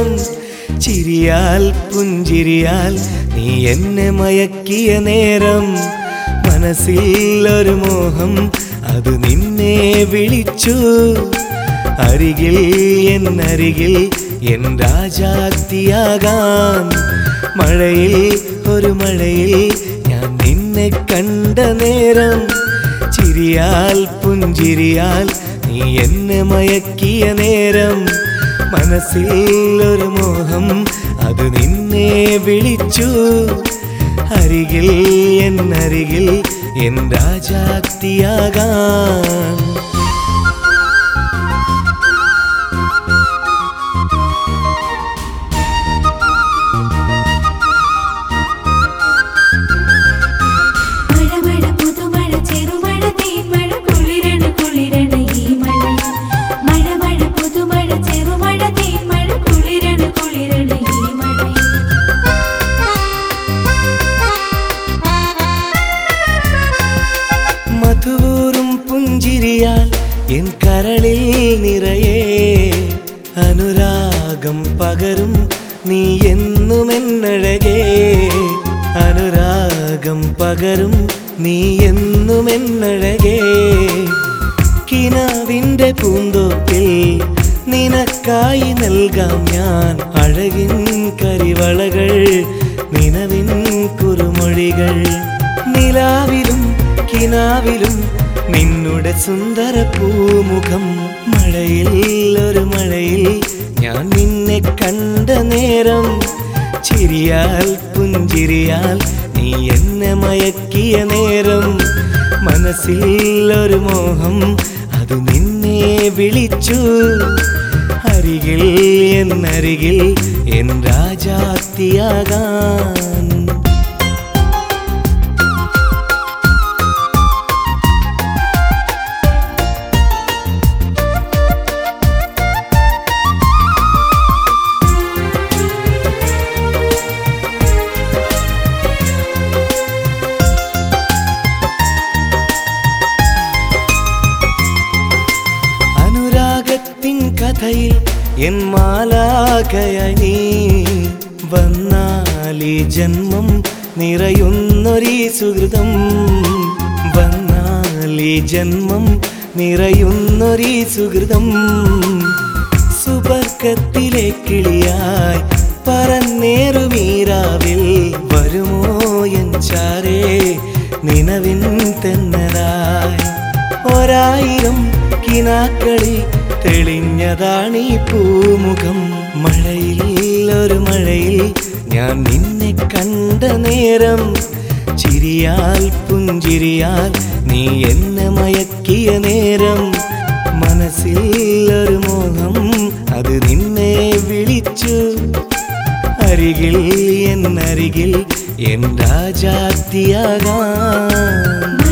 നേരം ചിരിയാൽ പുഞ്ചിരിയാൽ നീ എന്നെ മയക്കിയ നേരം മനസ്സിൽ ഒരു മോഹം അത് നിന്നെ വിളിച്ചു അരികിൽ എന്നരികിൽ എൻ രാജാത്തിയാകാൻ മഴയിൽ ഒരു മഴയിൽ ഞാൻ നിന്നെ കണ്ട നേരം ചിരിയാൽ പുഞ്ചിരിയാൽ നീ എന്നെ മയക്കിയ നേരം മനസ്സിൽ ഒരു മോഹം അത് നിന്നെ വിളിച്ചു അരികിൽ എന്നരികിൽ എൻ രാജാത്തിയാകാൻ മധുവൂറും പുഞ്ചിരിയാൽ എൻ കരളിൽ നിറയെ അനുരാഗം പകരും നീ എന്നും എന്നഴകേ അനുരാഗം പകരും നീ എന്നും എന്നഴകേ കിനാവിൻ്റെ പൂന്തോപ്പിൽ നിനക്കായി നൽകാം ഞാൻ അഴകിൻ കരിവളകൾ നിലവിൻ കുറുമൊഴികൾ നിലാവിലും കിനാവിലും നിന്നുടെ സുന്ദര പൂമുഖം മഴയിൽ ഒരു മഴയിൽ ഞാൻ നിന്നെ കണ്ട നേരം ചിരിയാൽ പുഞ്ചിരിയാൽ നീ എന്നെ മയക്കിയ നേരം മനസ്സിൽ ഒരു മോഹം അത് നിന്നെ വിളിച്ചു അരികിൽ എന്നരികിൽ എൻ രാജാത്തിയാകാൻ കഥയിൽ എൻ മാലാഖയായി നീ വന്നാലീ ജന്മം നിറയുന്നൊരീ സുഹൃതം വന്നാലീ ജന്മം നിറയുന്നൊരീ സുഹൃതം സുബർക്കത്തിലെ കിളിയായി പറന്നേറുമീരാവിൽ വരുമോ എൻ ചാരേ നിലവിൻ തെന്നലായി ഒരായിരം കിനാക്കളി തെളിഞ്ഞതാണീ പൂമുഖം മഴയിൽ ഒരു മഴയിൽ ഞാൻ നിന്നെ കണ്ട നേരം ചിരിയാൽ പുഞ്ചിരിയാൽ നീ എന്നെ മയക്കിയ നേരം മനസ്സിൽ ഒരു മോഹം അത് നിന്നെ വിളിച്ചു അരികിൽ എന്നരികിൽ എൻ രാജാത്തിയാകാൻ